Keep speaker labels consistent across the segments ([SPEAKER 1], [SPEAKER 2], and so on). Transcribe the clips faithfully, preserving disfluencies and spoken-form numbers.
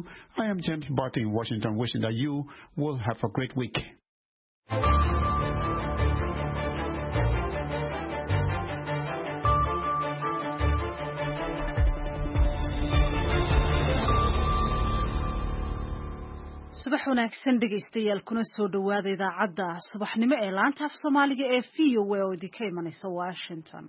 [SPEAKER 1] you. I am James Barton in Washington, wishing that you will have a great week.
[SPEAKER 2] subax wanaagsan dhegaystayaal kuna soo dhawaada idaacadda subaxnimo ee laanta af Soomaaliga ee V O A oo idinka imanaysa Washington.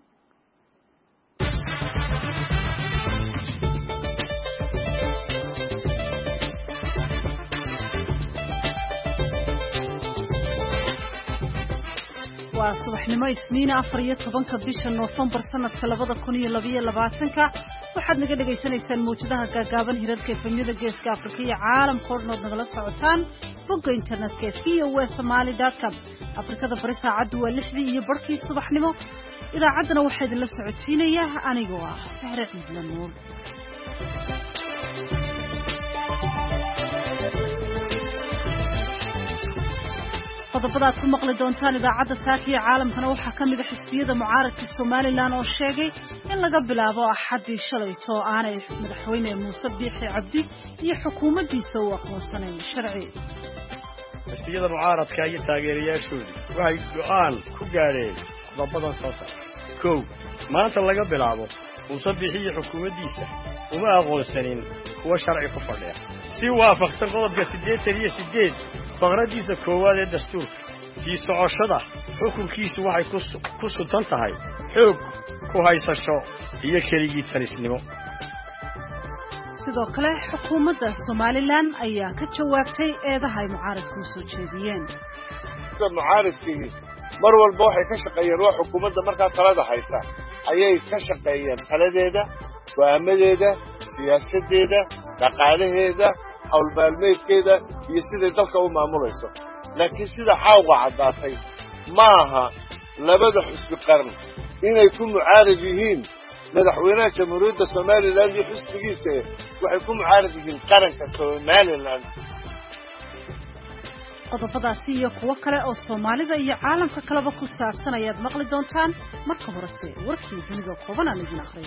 [SPEAKER 2] waa subaxnimo isniin afar iyo tobanka bisha November sanadka labada kun iyo laba iyo labaatanka waxaad naga dhageysanaysaan muujadaha gaagaaban hirarka efemyada geeska Afrika iyo caalamka oo dhan nagala socotaan bogga internetka v o a somali dot com. Afrikada bari saacadu waa lixdii iyo barkii subaxnimo. idaacaddana waxaa idinla socodsiinaya anigoo ah Sahre Ciidlan Nuur. qodobada aad ku maqli doontaan idaacadda saakiya caalamkana waxaa ka mid ah xisbiyada mucaaradka Somaliland oo sheegay in laga bilaabo axadii shalayto aanay madaxweyne Muuse Biixi Cabdi iyo xukuumaddiisa u aqoonsanayn sharci.
[SPEAKER 3] xisbiyada mucaaradka iyo taageerayaashooda waxay go'aan ku gaareen qodobadan soo socda. kow maanta laga bilaabo Muuse Biixi iyo xukuumaddiisa uma aqoonsanin kuwa sharci ku fadhiya si waafaqsan qodobka siddeetan iyo siddeed faqradiisa koowaad ee dastuurka si socoshada xukunkiisu waxay ku sugan tahay xoog ku haysasho iyo keligii talisnimo.
[SPEAKER 2] sidoo kale xukuumadda Somaliland ayaa ka jawaabtay eedaha ay mucaaradku soo jeediyeen.
[SPEAKER 4] mucaaradkii mar walba waxay ka shaqeeyeen waa xukuumadda markaa talada haysa ayay ka shaqeeyeen taladeeda go'aamadeeda siyaasadeeda dhaqaalaheeda hawlmaalmeedkeeda iyo siday dalka u maamulayso laakiin sida xawga caddaatay maaha labada xisbi qaran inay ku mucaarad yihiin madaxweynaha jamhuuriyadda Somaliland iyo xisbigiisa waxay ku mucaarad yihiin qaranka Somaliland.
[SPEAKER 2] qodobadaasi iyo kuwo kale oo Soomaalida iyo caalamka kaleba ku saabsan ayaad maqli doontaan marka horese warkii dunida kooban aan idin akhriyo.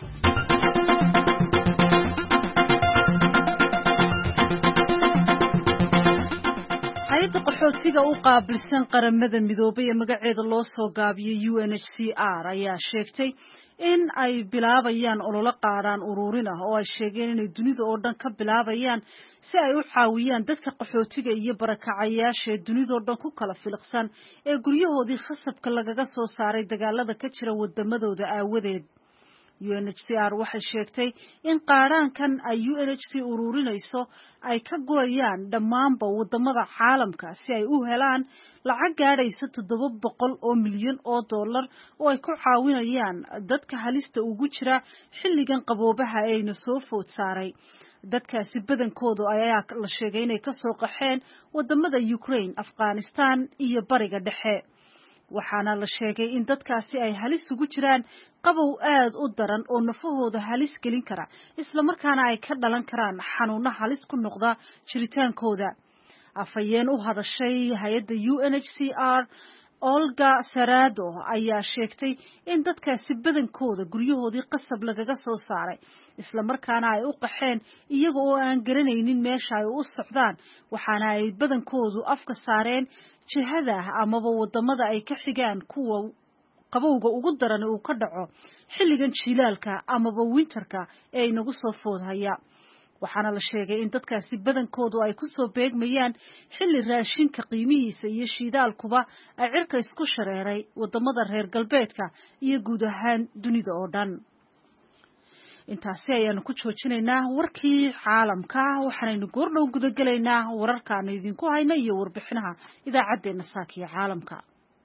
[SPEAKER 2] hay'adda qaxootiga u qaabilsan qaramada midoobay ee magaceeda loo soo gaabiyay U N H C R ayaa sheegtay in ay bilaabayaan olole qaadaan ururin ah oo ay sheegeen inay dunida oo dhan ka bilaabayaan si ay u caawiyaan dadka qaxootiga iyo barakacayaasha ee dunida oo dhan ku kala filiqsan ee guryahoodii khasabka lagaga soo saaray dagaalada ka jira wadamadooda aawadeed. U N H C R waxay sheegtay in qaaraankan ay U N H C ururinayso ay ka gurayaan dhammaanba wadamada caalamka si ay u helaan lacag gaadhaysa toddoba boqol oo milyan oo dollar oo ay ku caawinayaan dadka halista ugu jira xilligan qaboobaha ayna soo food saaray. dadkaasi badankoodu ayaa la sheegay inay ka soo qaxeen wadamada Ukraine, Afghanistan iyo bariga dhexe. waxaana la sheegay in dadkaasi ay halis ugu jiraan qabow aad u daran oo nafahooda halis gelin kara isla markaana ay ka dhalan karaan xanuuno halis ku noqda jiritaankooda. afayeen u hadashay hay'adda U N H C R Olga Sarado ayaa sheegtay in dadkaasi badankooda guryahoodii qasab lagaga soo saaray isla markaana ay u qaxeen iyaga oo aan garanaynin meesha ay u socdaan waxaana ay badankoodu afka saareen jihada amaba wadamada ay ka xigaan kuwa qabowga ugu daran uu ka dhaco xilligan jilaalka amaba winterka ee inagu soo foodhaya. waxaana la sheegay in dadkaasi badankoodu ay ku soo beegmayaan xilli raashinka qiimihiisa iyo shidaalkuba ay cirka isku shareeray wadamada reer galbeedka iyo guud ahaan dunida oo dhan. intaasi ayaanu ku joojinaynaa warkii caalamka waxaanaynu goordhow gudagelaynaa wararkaanu idinku hayna iyo warbixinaha idaacaddeenna saakiya caalamka.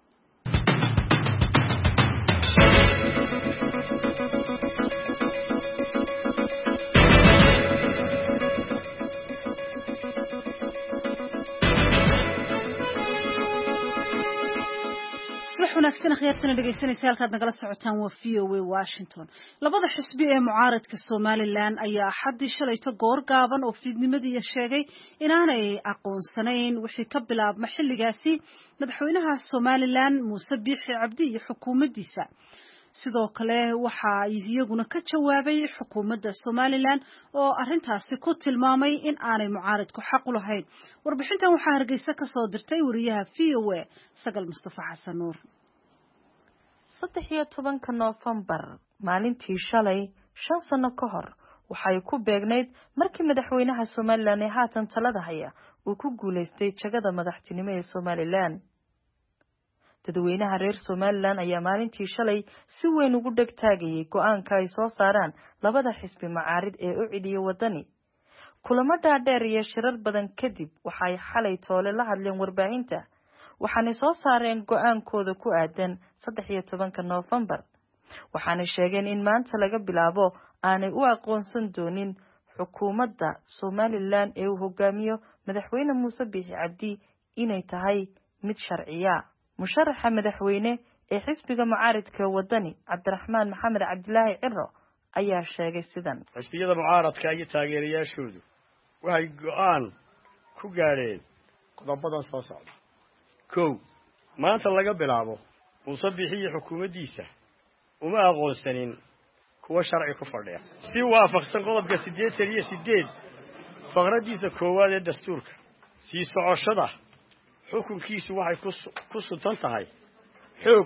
[SPEAKER 2] wanaagsan khiyartana dhageysanaysa halkaad nagala socotaan waa V O A Washington. labada xisbi ee mucaaradka Somaliland ayaa xaddi shalayto goor gaaban oo fiidnimadii sheegay inaanay aqoonsanayn wixii ka bilaabma xilligaasi madaxweynaha Somaliland Muuse Biixi Cabdi iyo xukuumaddiisa. sidoo kale waxa iyaguna ka jawaabay xukuumadda Somaliland oo arrintaasi ku tilmaamay in aanay mucaaradku xaq u lahayn. Warbixintan waxaa Hargeysa ka soo dirtay wariyaha V O A Sagal Mustafa Xasan Nuur.
[SPEAKER 5] saddex iyo tobanka Noofambar maalintii shalay shan sano ka hor waxay ku beegnayd markii madaxweynaha Somaliland ee haatan talada haya uu ku guuleystay jagada madaxtinimo ee Somaliland. dadweynaha reer Somaliland ayaa maalintii shalay si weyn ugu dhagtaagayay go'aanka ay soo saaraan labada xisbi macaarid ee u cidiyo wadani. kulamo dhaadheer iyo shirar badan kadib waxay xalay toole la hadleen warbaahinta waxaana soo saareen go'aankooda ku aadan saddex iyo tobanka Noofambar. waxaana sheegeen in maanta laga bilaabo aanay u aqoonsan doonin xukuumadda Somaliland ee uu hogaamiyo madaxweyne Muuse Biixi Cabdi inay tahay mid sharciya. musharaxa madaxweyne ee xisbiga mucaaradka wadani Cabdiraxmaan Maxamed Cabdilaahi Ciro ayaa sheegay sidan.
[SPEAKER 3] xisbiyada mucaaradka iyo taageerayaashoodu waxay go'aan ku gaareen qodobadan soo socda. kow maanta laga bilaabo Muuse Biixi iyo xukuumaddiisa uma aqoonsanin kuwa sharci ku fadhiya si waafaqsan qodobka siddeetan iyo siddeed faqradiisa koowaad ee dastuurka. sii socoshada xukunkiisu waxay ku suntan tahay xoog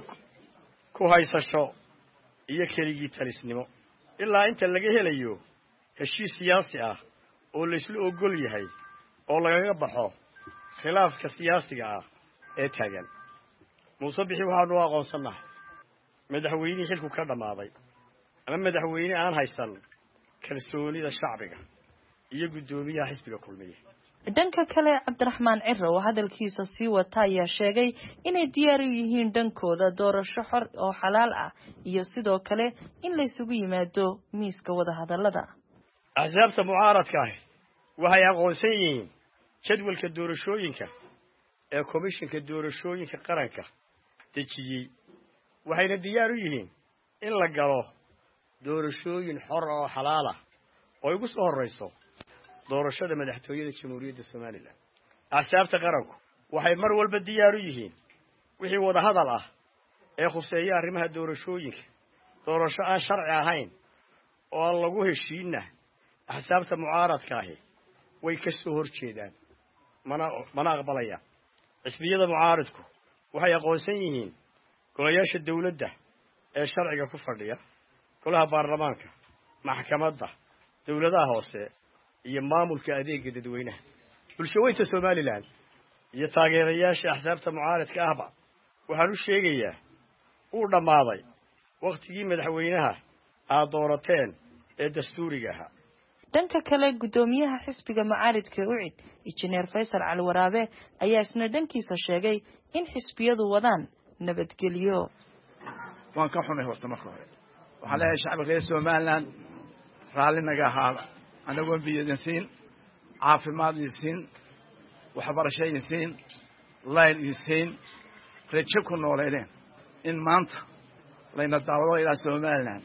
[SPEAKER 3] ku haysasho iyo keligii talisnimo ilaa inta laga helayo heshiis siyaasi ah oo la isla ogol yahay oo lagaga baxo khilaafka siyaasiga ah ee taagan. Muuse Biixi waxaanu aqoonsanahay madaxweynihii xilku ka dhamaaday ama madaxweyne aan haysan kalsoonida shacbiga iyo gudoomiyaha xisbiga kulmiye.
[SPEAKER 5] dhanka kale Cabdiraxmaan Ciro oo hadalkiisa sii wata ayaa sheegay inay diyaar u yihiin dhankooda doorasho xor oo xalaal ah iyo sidoo kale in la isugu yimaado miiska wada hadallada.
[SPEAKER 3] axsaabta mucaaradka ah waxay aqoonsan yihiin jadwalka doorashooyinka ee komishanka doorashooyinka qaranka dejiyay waxayna diyaar u yihiin in la galo doorashooyin xor oo xalaal ah oo ugu soo horeyso doorashada madaxtooyada Jamhuuriyadda Somaliland. axsaabta qaranku waxay mar walba diyaar u yihiin wixii wada hadal ah ee khuseeya arrimaha doorashooyinka doorasho aan sharci ahayn oo aan lagu heshiina. axsaabta mucaaradka ah way ka soo horjeedaan mana mana aqbalayaan. xisbiyada mucaaradku waxay aqoonsan yihiin golayaasha dawladda ee sharciga ku fadhiya golaha baarlamaanka maxkamadda dawladaha hoose iyo maamulka adeega dadweynaha. bulshooyinka Somaliland iyo taageerayaasha axsaabta mucaaradka ahba waxaan u sheegayaa uu dhamaaday waqtigii madaxweynaha aad doorateen ee dastuuriga ahaa.
[SPEAKER 5] dhanka kale gudoomiyaha xisbiga mucaaradka U C I D Injineer Faysal Cali Waraabe ayaa isna dhankiisa sheegay in xisbiyadu wadaan nabadgelyo.
[SPEAKER 6] waan ka xunay horta marka hore waxaan leeyahay shacabka Somaliland raali naga ahaada anagoon biyadinsiin caafimaadisiin waxbarashadiisiin laayisiin rajo ku nooleedeen in maanta layna daawado ilaa Somaliland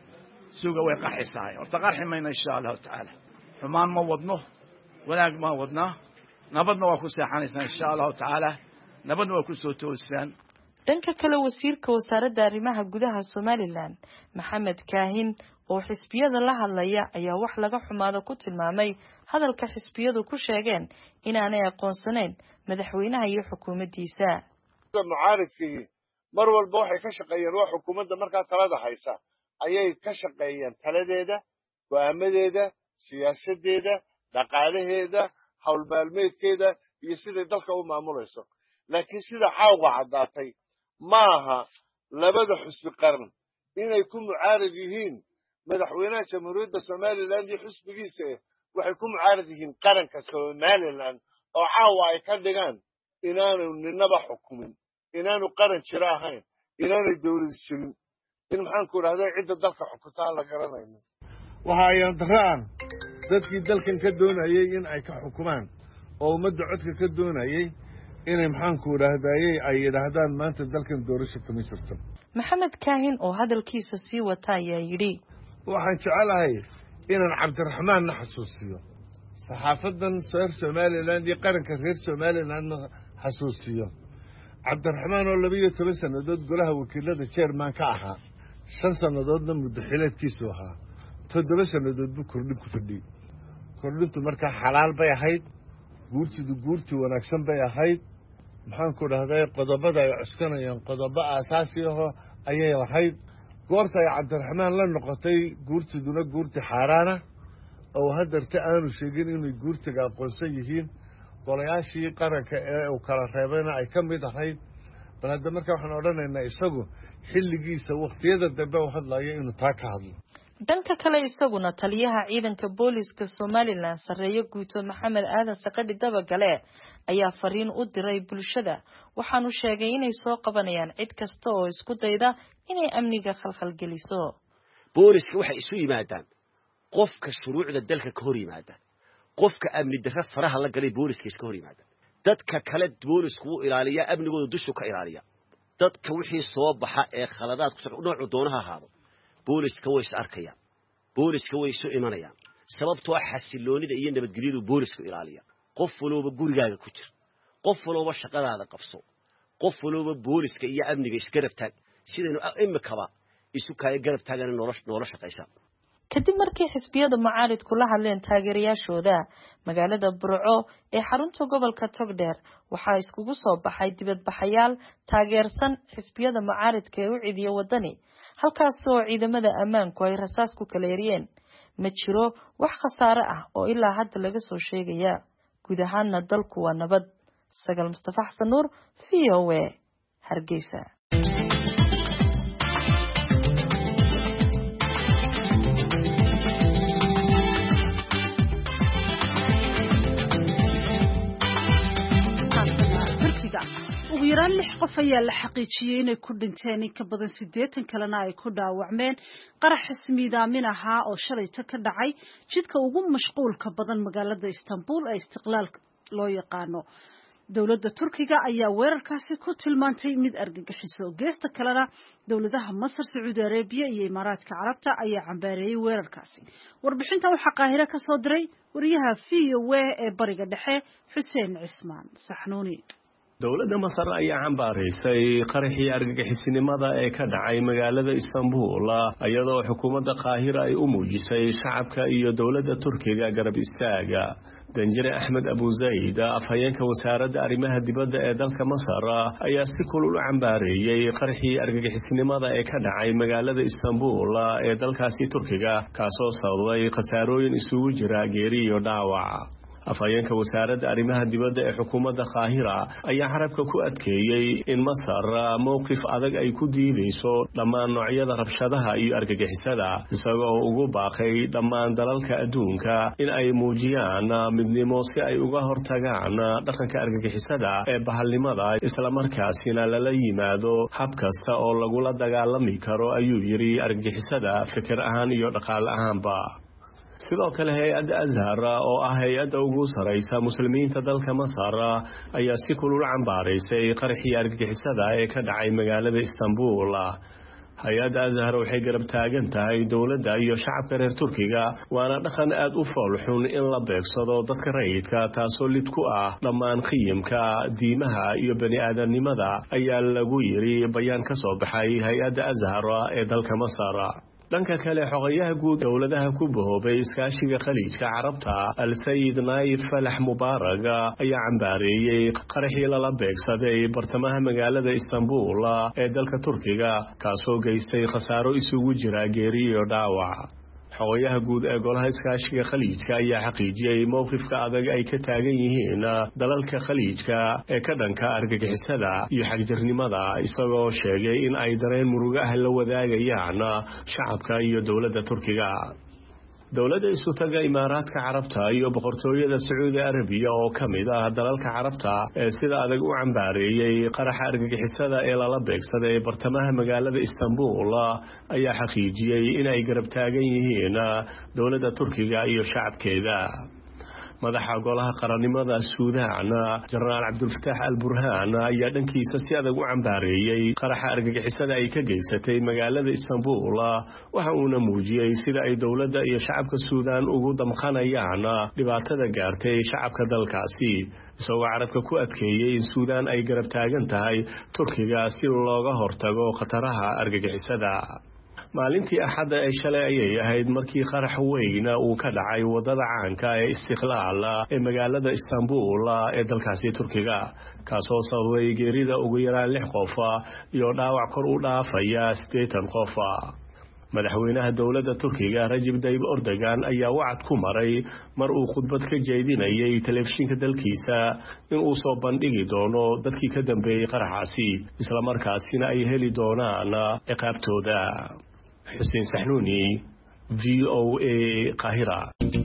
[SPEAKER 6] suuga way qaxisay horta qarxi mayna insha Allah taala xumaan ma wadno wanaag ma wadna nabadna waa ku seexanaysaa insha Allah taala nabadna waa ku soo toosaan.
[SPEAKER 5] dhanka kale wasiirka wasaaradda arrimaha gudaha Somaliland Maxamed Kaahin oo xisbiyada la hadlaya ayaa wax laga xumaado ku tilmaamay hadalka xisbiyadu ku sheegeen inaanay aqoonsaneyn madaxweynaha iyo xukuumaddiisa.
[SPEAKER 4] mucaaradkii mar walba waxay ka shaqeeyeen waa xukuumadda markaa talada haysa ayay ka shaqeeyeen taladeeda go'aamadeeda siyaasadeeda dhaqaalaheeda hawl maalmeedkeeda iyo sida dalka u maamulayso. laakiin sida xawga cadaatay maaha labada xisbi qaran inay ku mucaarad yihiin madaxweynaha Jamhuuriyadda Somaliland iyo xisbigiisa waxay ku mucaarad yihiin qaranka Somaliland oo caawa ay ka dhigaan inaanu ninaba xukumin inaanu qaran jira ahayn inaanu dawlad jirin in maxaan ku raahday cidda dalka xukuntaa la garanayno.
[SPEAKER 7] waxa ay daraan dadkii dalkan ka doonayay in ay ka xukumaan oo ummadda codka ka doonayay inay maxaan ku raahday ay yiraahdaan maanta dalkan doorasho kama jirto.
[SPEAKER 5] Maxamed Kaahin oo hadalkiisa sii wata ayaa yiri
[SPEAKER 7] waxaan jecelahay inaan Cabdiraxmaan na xasuusiyo saxaafadan reer Somaliland iyo qaranka reer Somaliland xasuusiyo Cabdiraxmaan oo laba iyo toban sanadood golaha wakiilada chairman ka ahaa shan sannadoodna muddo xileedkiisu ahaa toddoba sannadood buu kordhin ku fadhiyey kordhintu markaa xalaal bay ahayd guurtidu guurti wanaagsan bay ahayd maxaanku dhahday qodobada ay cuskanayaan qodobo aasaasi ahoo ayay lahayd goorta ay cabdiraxmaan la noqotay guurtiduna guurti xaaraana oo haddarta aanu sheegin inay guurtiga aqoonsan yihiin golayaashii qaranka ee uu kala reebayna ay ka mid ahayd bal hadda markaa waxaan odhanaynaa isagu xilligiisa wakhtiyada dambe u hadlaya inuu taa ka hadlo
[SPEAKER 5] dhanka kale isaguna taliyaha ciidanka booliska Somaliland sareeyo guuto Maxamed Aadan Saqadhi Dabagale ayaa fariin u diray bulshada waxaanu sheegay inay soo qabanayaan cid kasta oo isku dayda inay amniga khalkhal geliso
[SPEAKER 8] booliska waxa isu yimaadaan qofka shuruucda dalka ka hor yimaada qofka amni darro faraha la galay booliska iska hor yimaada dadka kale boolisku ilaaliya amnigooda dushu ka ilaaliya dadka wixii soo baxa ee khaladaad ku soo nooc doonaha ahaado booliska way is arkayaan booliska way isu imanayaan sababtoo ah xasiloonida iyo nabadgelyadu boolisku ilaaliya qof walba gurigaaga ku jir qof walba shaqadaada qabso qof walba booliska iyo amniga isgarab taag sidaynu imikaba isu kaaya garab taagan nolosha nolosha shaqaysa
[SPEAKER 5] kadib markii xisbiyada mucaaridku la hadleen taageerayaashooda magaalada Burco ee xarunta gobolka Togdheer waxaa iskugu soo baxay dibadbaxayaal taageersan xisbiyada mucaaridka ee u ciidiyo wadani halkaas oo ciidamada ammaanku ay rasaas ku kaleeriyeen ma jiro wax khasaare ah oo ilaa hadda laga soo sheegaya guud ahaanna dalku waa nabad Sagal Mustafa Xasan Nuur V O A Hargeysa
[SPEAKER 2] ugu yaraan lix qof ayaa la xaqiijiyay inay ku dhinteen in ka badan siddeetan kalena ay ku dhaawacmeen qarax ismiidaamin ahaa oo shalayta ka dhacay jidka ugu mashquulka badan magaalada Istanbul ee istiqlaal loo yaqaano dowladda Turkiga ayaa weerarkaasi ku tilmaantay mid argagixiso geesta kalena dowladaha Masar, Sacuudi Arabiya iyo Imaaraadka Carabta ayaa cambaareeyay weerarkaasi warbixintan waxaa Qaahire ka soo diray wariyaha V O A ee bariga dhexe Xuseen Cismaan Saxnuuni
[SPEAKER 9] dowladda Masar ayaa cambaareysay qaraxii argagixisinimada ee ka dhacay magaalada Istanbul iyadoo xukuumadda Qaahira ay u muujisay shacabka iyo dowladda Turkiga garab istaaga danjire Ahmed Abu Zaid afhayeenka wasaaradda arrimaha dibadda ee dalka Masar ayaa si kulul u cambaareeyay qaraxii argagixisinimada ee ka dhacay magaalada Istanbul ee dalkaasi Turkiga kaasoo sababay khasaarooyin isugu jira geeri iyo dhaawac afhayeenka wasaaradda arrimaha dibadda ee xukuumadda Qaahira ayaa xarabka ku adkeeyay in Masar mowqif adag ay ku diidayso dhammaan noocyada rabshadaha iyo argagixisada isagoo ugu baaqay dhammaan dalalka adduunka in ay muujiyaan midnimo si ay uga hortagaan dhaqanka argagixisada ee bahalnimada isla markaasina lala yimaado hab kasta oo lagula dagaalami karo ayuu yiri argagixisada fikir ahaan iyo dhaqaale ahaanba sidoo kale hay'adda Azhar oo ah hay'adda ugu sareysa muslimiinta dalka Masar ayaa si kulul cambaareysay qaraxii argagixisada ee ka dhacay magaalada Istanbul hay'adda Azhar waxay garab taagan tahay dowladda iyo shacabka reer Turkiga waana dhaqan aad u foolxun in la beegsado dadka rayidka taasoo lid ku ah dhammaan qiyamka diimaha iyo bani aadamnimada ayaa lagu yiri bayaan ka soo baxay hay'adda Azhar ee dalka Masar dhanka kale xogayaha guud dowladaha ku bahoobay iskaashiga khaliijka carabta al-Sayyid Naif Falax Mubarak ayaa cambaareeyay qaraxii lala beegsaday bartamaha magaalada Istanbul ee dalka Turkiga kaasoo geystay khasaaro isugu jira geeri iyo dhaawac xogayaha guud ee golaha iskaashiga khaliijka ayaa xaqiijiyay mowqifka adag ay ka taagan yihiin dalalka khaliijka ee ka dhanka argagixisada iyo xagjirnimada isagoo sheegay in ay dareen murugo ah la wadaagayaan shacabka iyo dowladda Turkiga dowladda isku taga Imaaraadka Carabta iyo boqortooyada Sacuudi Arabiya oo kamid ah dalalka Carabta ee sida adag u cambaareeyay qaraxa argagixisada ee lala beegsaday bartamaha magaalada Istanbul ayaa xaqiijiyay in ay garab taagan yihiin dowladda Turkiga iyo shacabkeeda madaxa golaha qarannimada Suudaan Generaal Abdul Fattah al-Burhan ayaa dhankiisa si adag u cambaareeyay qaraxa argagixisada ay ka geysatay magaalada Istanbul waxa uu muujiyay sida ay dowladda iyo shacabka Suudaan ugu damqanayaan dhibaatada gaartay shacabka dalkaasi isagoo carabka ku adkeeyay in Suudaan ay garab taagan tahay Turkiga si looga hortago khataraha argagixisada maalintii axadda ee shalay ayay ahayd markii qarax weyna uu ka dhacay wadada caanka ee Istiqlaal ee magaalada Istanbul ee dalkaasi Turkiga kaasoo sababay geerida ugu yaraan lix qof iyo dhaawac kor u dhaafaya siddeetan qof. madaxweynaha dowladda Turkiga Recep Tayyip Erdogan ayaa wacd ku maray mar uu khudbad ka jeedinayay telefishinka dalkiisa in uu soo bandhigi doono dadkii ka dambeeyay qaraxaasi isla markaasina ay heli doonaan ciqaabtooda. Xuseen Saxnuuni, V O A, Qaahira.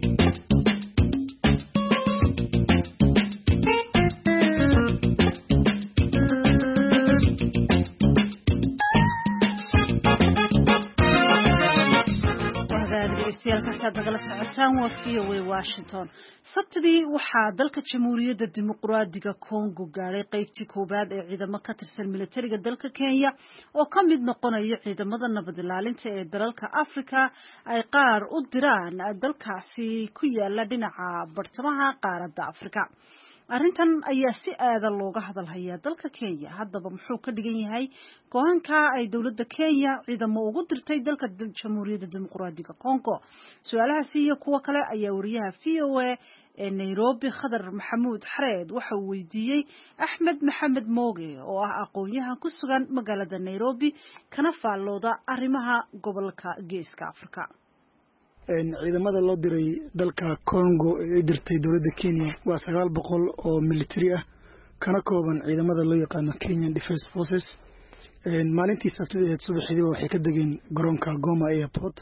[SPEAKER 2] nagala socotaan waa V O A Washington. Sabtidii waxaa dalka Jamhuuriyadda Dimuqraadiga Kongo gaaray qaybtii koobaad ee ciidamo ka tirsan militariga dalka Kenya oo ka mid noqonaya ciidamada nabad ilaalinta ee dalalka Afrika ay qaar u diraan dalkaasi ku yaala dhinaca bartamaha qaaradda Afrika. arrintan ayaa si aad looga hadal hayaa dalka Kenya. Haddaba muxuu ka dhigan yahay go'aanka ay dawladda Kenya ciidamo ugu dirtay dalka Jamhuuriyadda Dimuqraadiga Kongo? Su'aalahaasi iyo kuwa kale ayaa wariyaha V O A ee Nairobi Khadar Maxamuud Xareed waxa uu weydiiyey Axmed Maxamed Mooge oo ah aqoonyahan ku sugan magaalada Nairobi kana faallooda arrimaha gobolka Geeska Afrika.
[SPEAKER 10] ciidamada loo diray dalka Congo ee dirtay dawladda Kenya waa sagaal boqol oo military ah kana kooban ciidamada loo yaqaan Kenyan Defence Forces. een maalintii Sabtida subaxdii waxay ka degeen garoonka Goma Airport.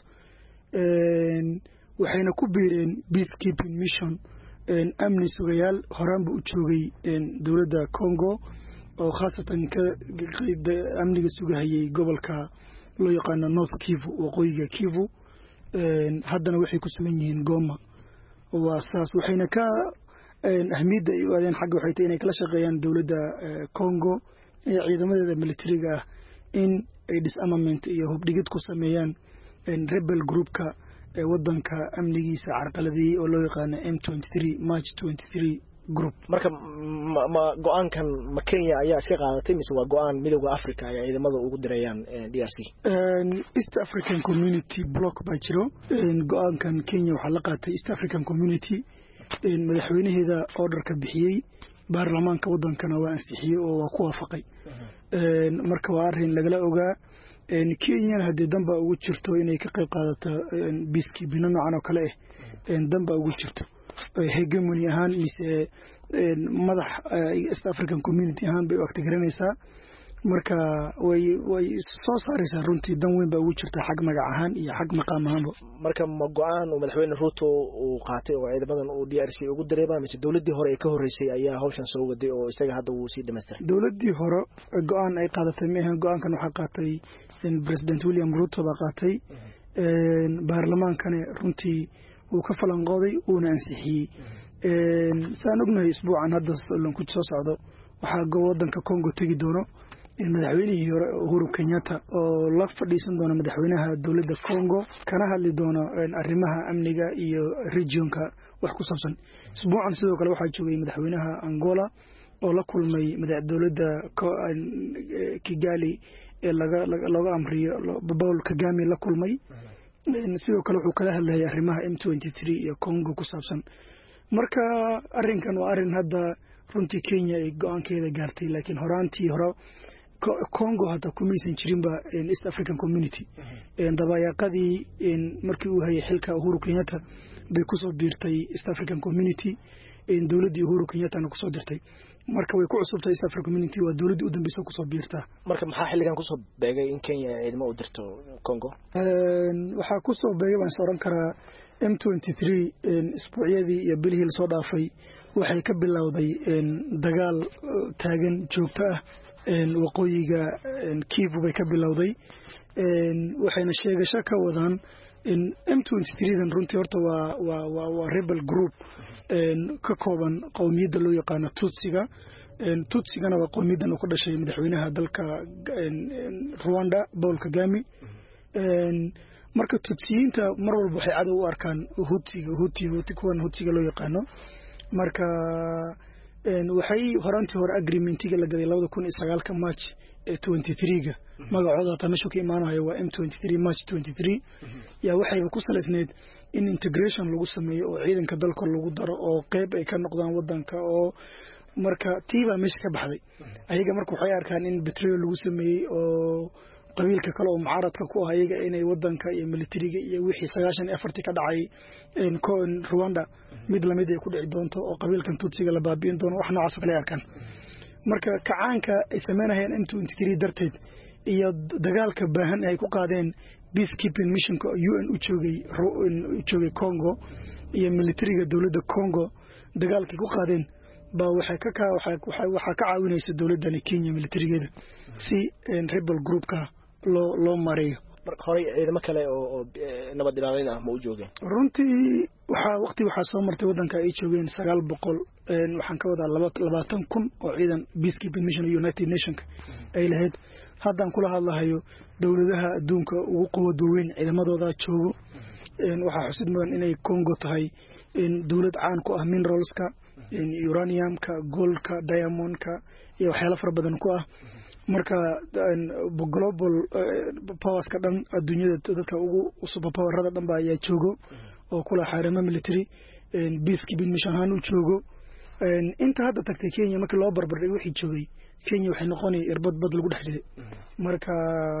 [SPEAKER 10] een waxayna ku biireen peacekeeping mission een amni sugayaal horaan buu u joogay een dawladda Congo oo khaasatan ka amniga sugahayay gobolka loo yaqaan North Kivu waqooyiga Kivu. een haddana waxay ku sugan yihiin Goma waa saas waxayna ka een ahmiyadda ay u aadeen xagga waxay tahay inay kala shaqeeyaan dawladda Congo ee ciidamada militariga ah in ay disarmament iyo hubdhigid ku sameeyaan een rebel groupka ee wadanka amnigiisa carqaladeeyay oo loo yaqaan M twenty-three March twenty-three group.
[SPEAKER 11] marka ma go'aankan ma Kenya ayaa iska qaadatay mise waa go'aan midowga Afrika ay ciidamada ugu dirayaan D R C?
[SPEAKER 10] een East African Community block baa jiro. een go'aankan Kenya waxa la qaatay East African Community een madaxweynaheeda order ka bixiyay baarlamaanka wadankana waa ansixiyay oo waa ku waafaqay. een marka waa arrin lagala ogaa een Kenya hadii damba ugu jirto inay ka qayb qaadato peacekeeping noocan oo kale ah een damba ugu jirto hegemony ahaan mise madax East African Community ahaan bay waqti garanaysaa marka way way soo saaraysaa runtii dan weyn baa ugu jirta xag magac ahaan iyo xag maqaam ahaan.
[SPEAKER 11] marka ma go'aan oo madaxweyne Ruto uu qaatay oo ciidamadan uu D R C ugu direeba mise dawladdii hore ee ka horeysay ayaa hawshan soo waday oo isaga hadda uu sii dhameystiray?
[SPEAKER 10] dawladdii hore go'aan ay qaadatay ma ahan go'aankan waxa qaatay President William Ruto baa qaatay een baarlamaankana runtii uu ka falanqooday uuna ansixiyay. een saan ognahay isbuucan hadda ku soo socdo waxa gobolka Congo tagi doono madaxweynihii hore Uhuru Kenyatta oo la fadhiisan doona madaxweynaha dawladda Congo kana hadli doona arrimaha amniga iyo regionka wax ku saabsan. isbuucan sidoo kale waxa joogay madaxweynaha Angola oo la kulmay madaxda dawladda Kigali ee laga laga amriyo Paul Kagame la kulmay. sidoo kale wuxuu kala hadlayay arrimaha M twenty-three iyo Congo ku saabsan. marka arrinkan waa arrin hadda runtii Kenya ay go'aankeeda gaartay laakiin horaantii hore Congo hadda kumaysan jirinba East African Community. een dabayaaqadii in markii uu hayay xilka Uhuru Kenyatta bay ku soo biirtay East African Community in dawladdii Uhuru Kenyatta ku soo dirtay. marka way ku cusubtay East African Community waa dawladdii u dambeysay ku soo biirta.
[SPEAKER 11] marka maxaa xilligan ku soo beegay in Kenya ciidamo u dirto Congo?
[SPEAKER 10] een waxa ku soo beegay baan soo oran karaa M twenty-three in isbuucyadii iyo bilihii la soo dhaafay waxay ka bilowday in dagaal taagan joogto ah in waqooyiga Kivu bay ka bilowday. een waxayna sheegasho ka wadaan in M twenty-three dan runtii horta waa waa waa rebel group een ka kooban qowmiyadda loo yaqaan Tutsiga. een Tutsigana waa qowmiyaddan ku dhashay madaxweynaha dalka Rwanda Paul Kagame. een marka Tutsiyiinta mar walba waxay cadow u arkaan Hutsiga Huti Huti kuwan Hutsiga loo yaqaano. marka waxay horantii hore agreementiga la gaday labada kun iyo sagaalka march ee twenty-three-ga magacooda ta meesha ka imaanayo waa M twenty-three march twenty-three yaa waxay ku saleysneed in integration lagu sameeyo oo ciidanka dalka lagu daro oo qayb ay ka noqdaan wadanka oo marka tiiba meesha ka baxday ayaga marka waxay arkaan in betrayal lagu sameeyay oo qabiilka kale oo mucaaradka ku ah ayaga inay wadanka iyo militariga iyo wixii sagaashan iyo afar ka dhacay in Rwanda mid lamid ay ku dhici doonto oo qabiilkan Tutsiga la baabiin doono wax noocaas kale arkaan marka kacaanka ay sameynayaan M twenty-three darteed iyo dagaalka baahan ay ku qaadeen peacekeeping mission ka U N u joogay u joogay Congo iyo militariga dawladda Congo dagaalkii ku qaadeen ba waxa ka ka waxa waxa ka caawinaysa dawladda Kenya militarigeeda si rebel group ka loo loo mareeyo
[SPEAKER 11] marka hore ciidamo kale oo nabad ilaalin ah ma u joogeen
[SPEAKER 10] runtii waxa waqti waxa soo martay wadanka ay joogeen sagaal boqol een waxaan ka wadaa labaatan kun oo ciidan peacekeeping mission United Nations ay lahayd haddaan kula hadlahayo dawladaha adduunka ugu quwada weyn ciidamadooda joogo een waxa xusid mudan inay Congo tahay in dawlad caan ku ah mineralska in uraniumka goldka diamondka iyo waxyaalo fara badan ku ah marka global powers ka dhan adduunyada dadka ugu super powerada dhan baa ayaa joogo oo kula xarimo military peacekeeping mission ahaan u joogo inta hadda tagtay Kenya markii loo barbardhig wixii joogay Kenya waxay noqonay irbad bad lagu dhex jiray marka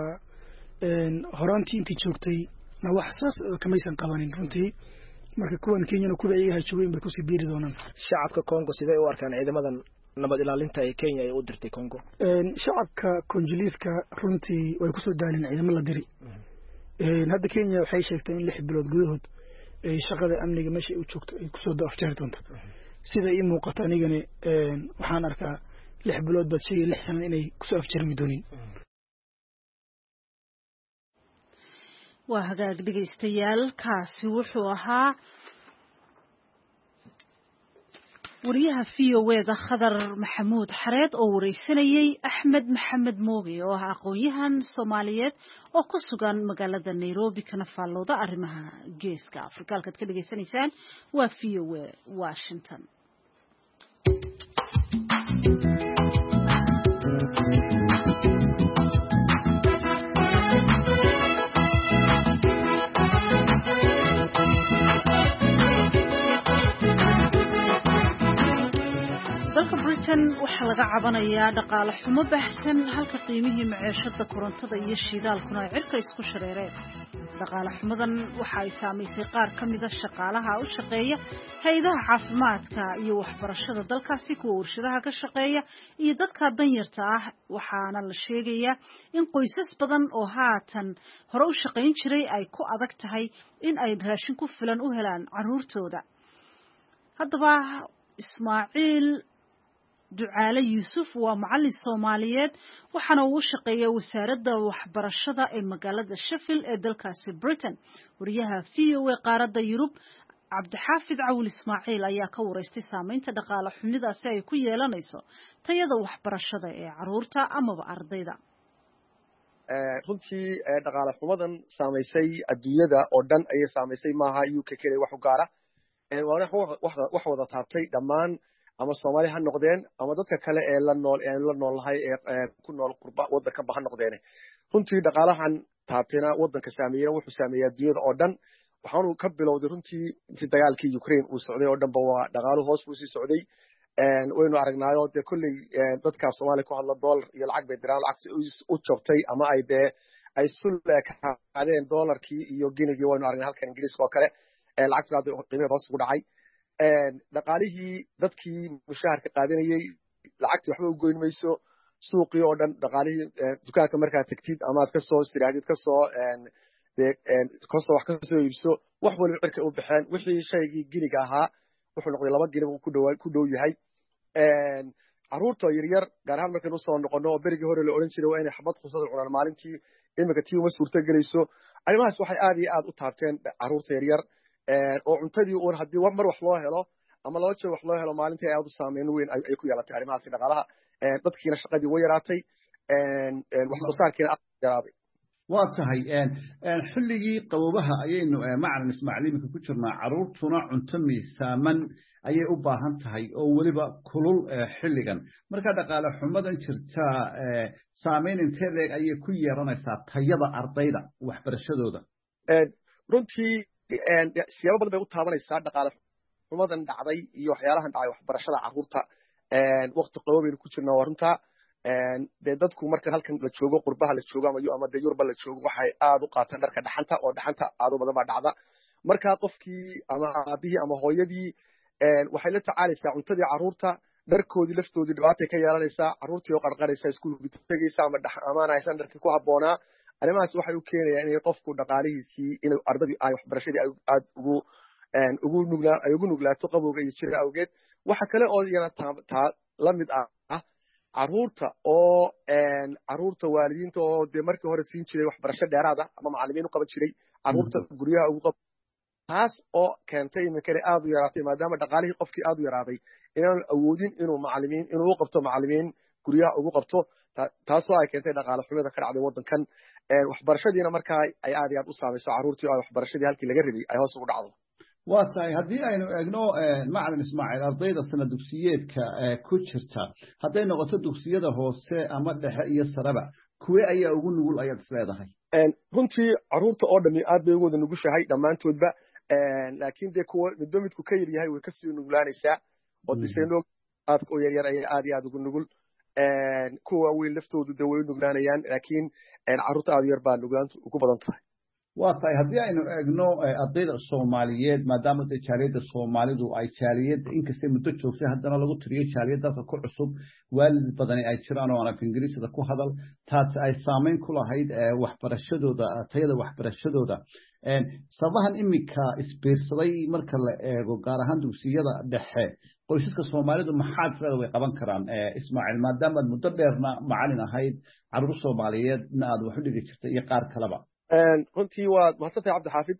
[SPEAKER 10] horaantii intii joogtay na wax saas kamaysan qabanin runtii marka kuwan Kenya kuwa ayaga joogeen bay ku sii biiri doonaan
[SPEAKER 11] shacabka Congo sidee u arkaan ciidamadan nabad ilaalinta ee Kenya ay u dirtay Congo
[SPEAKER 10] een shacabka Congolese-ka runtii way ku soo daaleen ciidamo la diri een hadda Kenya waxay sheegtay in lix bilood gudahood ay shaqada amniga meesha u joogto ay ku soo daafjeer doonto sida ay muuqato anigana een waxaan arkaa lix bilood bad shay lix sano inay ku soo afjarmi dooneen
[SPEAKER 2] waa hagaag dhageystayaal kaasi wuxuu ahaa wariyaha V O A-da Khadar Maxamuud Xareed oo wareysanayay Axmed Maxamed Mooge oo ah aqoon-yahan Soomaaliyeed oo ku sugan magaalada Nairobi kana faallooda arrimaha geeska Afrika halkaad ka dhageysanaysaan waa V O A Washington. waxaa laga cabanayaa dhaqaale xumo baahsan halka qiimihii maciishada korontada iyo shidaalkuna ay cirka isku shareereen dhaqaale xumadan waxa ay saamaysay qaar ka mid ah shaqaalaha u shaqeeya hay'adaha caafimaadka iyo waxbarashada dalkaasi kuwa warshadaha ka shaqeeya iyo dadka danyarta ah waxaana la sheegayaa in qoysas badan oo haatan hore u shaqayn jiray ay ku adag tahay in ay raashin ku filan u helaan caruurtooda haddaba Ismaaciil Ducaale Yuusuf waa macallin Soomaaliyeed waxaana uu shaqeeyaa wasaaradda waxbarashada ee magaalada Sheffield ee dalkaasi Britain wariyaha V O A qaaradda Yurub Cabdixaafid Cawil Ismaaciil ayaa ka wareystay saameynta dhaqaale xumidaasi ay ku yeelanayso tayada waxbarashada ee caruurta amaba ardayda
[SPEAKER 12] runtii dhaqaale xumadan saameysay adduunyada oo dhan ayay saameysay maaha U K kale wax u gaara wax wada taabtay dhammaan ama Soomaali ha noqdeen ama dadka kale ee la nool ee la noolahay ee ku nool qurba wadanka ba ha noqdeen runtii dhaqaalahan taabtayna wadanka saameeyay wuxuu saameeyay adduunyada oo dhan waxaanu ka bilowday runtii intii dagaalkii Ukraine uu socday oo dhan ba waa dhaqaalu hoos buu sii socday een waynu aragnaayo de kulli dadka Soomaali ku hadla dollar iyo lacag bay diraan lacag u jabtay ama ay de ay sulle ka qaadeen dollarkii iyo ginigii waynu aragnaa halkan Ingiriiska oo kale ee lacagta qiimaha hoos ugu dhacay een dhaqaalihii dadkii mushaharka qaadanayay lacagtii waxba u goyn mayso suuqii oo dhan dhaqaalihii dukaanka markaa tagtid ama aad ka soo istiraadid ka soo een een ka soo wax ka soo iibso wax waliba cirka u baxeen wixii shaygii giniga ahaa wuxuu noqday laba gini ku dhow ku dhow yahay een caruurta yaryar gaar ahaan markaynu soo noqono oo berigii hore la oran jiray waa inay xabad khusad cunaan maalintii imika tii uma suurta gelayso arrimahaas waxay aad iyo aad u taabteen caruurta yaryar oo cuntadii uun haddii mar wax loo helo ama laba jeer wax loo helo maalintii aad u saameyn weyn ay ku yeelatay arrimahaasi dhaqaalaha dadkiina shaqadii way yaraatay wax soo saarkiina aad yaraaday
[SPEAKER 13] واتهاي أن أن حلقي قوبها أينو معنا نسمع لي من كتير مع عروضنا عنتمي سامن أي أوبا هنتهاي أو ولبا كلول حلقا مركز قال حمد أن شرتا سامين انتلك أي كوي رانا سات تيضا أرضيدا وحبر الشدودة.
[SPEAKER 12] runtii siyaabo badan bay u taabanaysaa dhaqaale xumadan dhacday iyo waxyaalahan dhacay waxbarashada carruurta waqti qaboobeynu ku jirnaa waa runta dee dadku marka halkan la joogo qurbaha la joogo ama ama dee yurba la joogo waxay aad u qaataan dharka dhaxanta oo dhaxanta aad u badan baa dhacda markaa qofkii ama aabihii ama hooyadii waxay la tacaalaysaa cuntadii carruurta dharkoodii laftoodii dhibaatay ka yeelanaysaa carruurtii oo qarqaraysa iskuulka tegaysa ama amaanaysan dharkii ku habboonaa arrimahaas waxay u keenayaan inay qofku dhaqaalihiisii inay ardadii ay waxbarashadii aad ugu ugu nuglaa ay ugu nuglaato qabowga iyo jira awgeed waxa kale oo iyana taa la mid ah carruurta oo carruurta waalidiinta oo dee markii hore siin jiray waxbarasho dheeraada ama macallimiin u qaban jiray carruurta guryaha ugu qab taas oo keentay iminkana aad u yaraatay maadaama dhaqaalihii qofkii aad u yaraaday inaanu awoodin inuu macallimiin inuu u qabto macallimiin guryaha ugu qabto taasoo ay keentay dhaqaale xumida ka dhacday waddankan waxbarashadiina markaa ay aad iyo aad u saamayso carruurtii oo ay waxbarashadii halkii laga rabay ay hoos ugu dhacdo
[SPEAKER 13] waa tahay haddii aynu eegno macalin ismaaciil ardayda sana dugsiyeedka ku jirta hadday noqoto dugsiyada hoose ama dhexe iyo sareba kuwee ayaa ugu nugul ayaad isleedahay
[SPEAKER 12] runtii carruurta oo dhami aad bay ugu wada nugushahay dhammaantoodba laakiin dee kuwa midba midku ka yar yahay way kasii nuglaanaysaa oo diseno aadka oo yaryar ayay aad iyo aad ugu nugul kuwa waaweyn laftoodu dee way u nuglaanayaan laakiin carruurta aad yar baa nuglaantu ugu badan tahay
[SPEAKER 13] waa tahay haddii aynu eegno ardayda soomaaliyeed maadaama dee jaaliyadda soomaalidu ay jaaliyad inkastay muddo joogtay haddana lagu tiriyo jaaliyad dalka ku cusub waalid badani ay jiraan oo aan af ingiriisida ku hadal taasi ay saameyn ku lahayd waxbarashadooda tayada waxbarashadooda sabahan iminka isbiirsaday marka la eego gaar ahaan dugsiyada dhexe qoysaska soomaalidu maxaad isleeda way qaban karaan ismaaciil maadaamaad muddo dheerna macalin ahayd carruur soomaaliyeedna aad wax u dhigi jirtay iyo qaar kaleba
[SPEAKER 12] runtii waad mahadsantahay cabdixaafid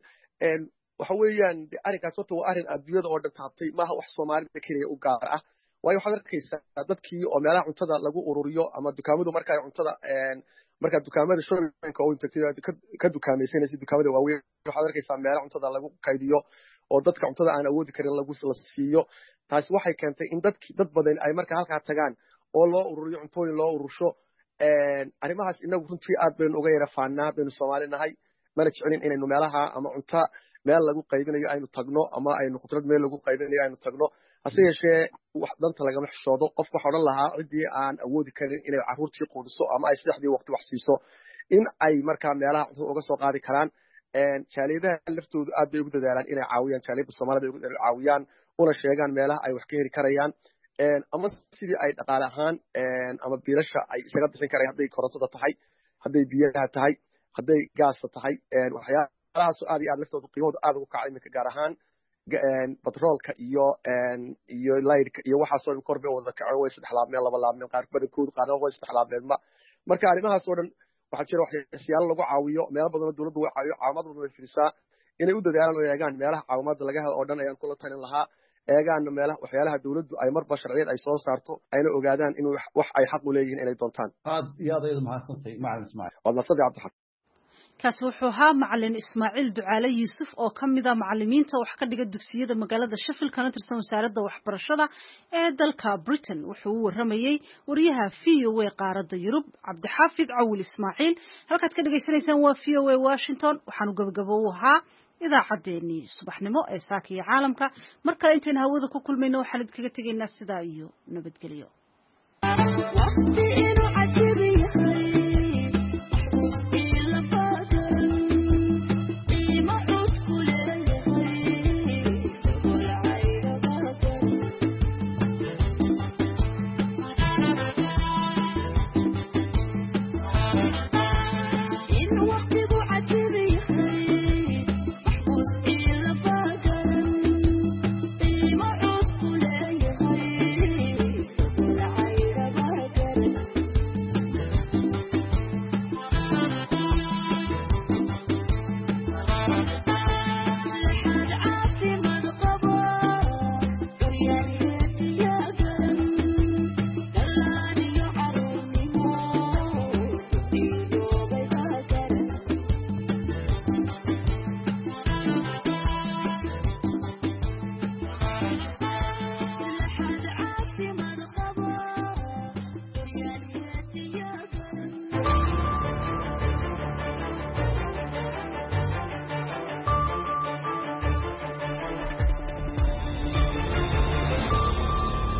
[SPEAKER 12] waxa weeyaan arrinkaas horta waa arrin adduunyada oo dhan taabtay maaha wax soomaalida keliya u gaar ah waayo waxaad arkaysaa dadkii oo meelaha cuntada lagu ururiyo ama dukaamadu marka cuntada marka dukaamada shoppingka oo intagtay ka dukaamaysanaysa dukaamada waaweyn waxaad arkaysaa meelaha cuntada lagu kaydiyo oo dadka cuntada aan awoodi karin lagu la siiyo taasi waxay keentay in dadkii dad badan ay marka halkaa tagaan oo loo ururiyo cuntooyin loo urursho arrimahaas inagu runtii aad baynu uga yara faannaa baynu soomaali nahay mana jecelin inaynu meelaha ama cunta meel lagu qaybinayo aynu tagno ama aynu khudrad meel lagu qaybinayo aynu tagno hase yeeshee wax danta lagama xishoodo qofka waxa odhan lahaa ciddii aan awoodi karin inay carruurtii quudiso ama ay saddexdii waqti wax siiso in ay markaa meelaha cuntada uga soo qaadi karaan jaaliyadaha laftoodu aad bay ugu dadaalaan inay caawiyaan jaaliyadda soomaalida ay caawiyaan una sheegaan meelaha ay wax ka heli karayaan ama sidii ay dhaqaale ahaan ama biilasha ay isaga bixin karayaan hadday korontada tahay hadday biyaha tahay hadday gaasta tahay waxyaalahaasoo aad iyo aad laftooda qiimahooda aad ugu kacay iminka gaar ahaan batroolka iyo iyo laydhka iyo waxaasoo dhan kor bay wada kaceen way saddex laabmeen laba laabmeen qaar badankoodu qaarna way saddex laabmeenba marka arrimahaasoo dhan waxaa jira waxyaalo lagu caawiyo meelo badanoo dowladdu way caawiyo caawimad badan way fidisaa inay u dadaalaan oo eegaan meelaha caawimaadda laga helo oo dhan ayaan kula talin lahaa eegaana meelaha waxyaalaha dawladdu ay marba sharciyad ay soo saarto ayna ogaadaan in wax ay xaq u leeyihiin inay doontaan
[SPEAKER 13] aad iyo aad ayadu mahadsantahay macalin ismaaciil
[SPEAKER 12] waad mahadsantahay cabdixaafid
[SPEAKER 2] kaasi wuxuu ahaa macalin ismaaciil ducaale yuusuf oo ka mid ah macalimiinta wax ka dhiga dugsiyada magaalada Sheffield kana tirsan wasaaradda waxbarashada ee dalka Britain wuxuu u waramayay wariyaha V O A qaaradda Yurub Cabdixaafid Cawil Ismaaciil halkaad ka dhageysanaysaan waa V O A Washington waxaanu gabagabo u ahaa idaacadeeni subaxnimo ee saakiya caalamka mar kale intaan hawada ku kulmayno waxaan idinkaga tegaynaa sidaa iyo nabadgelyo waqti inuu cajiib yahay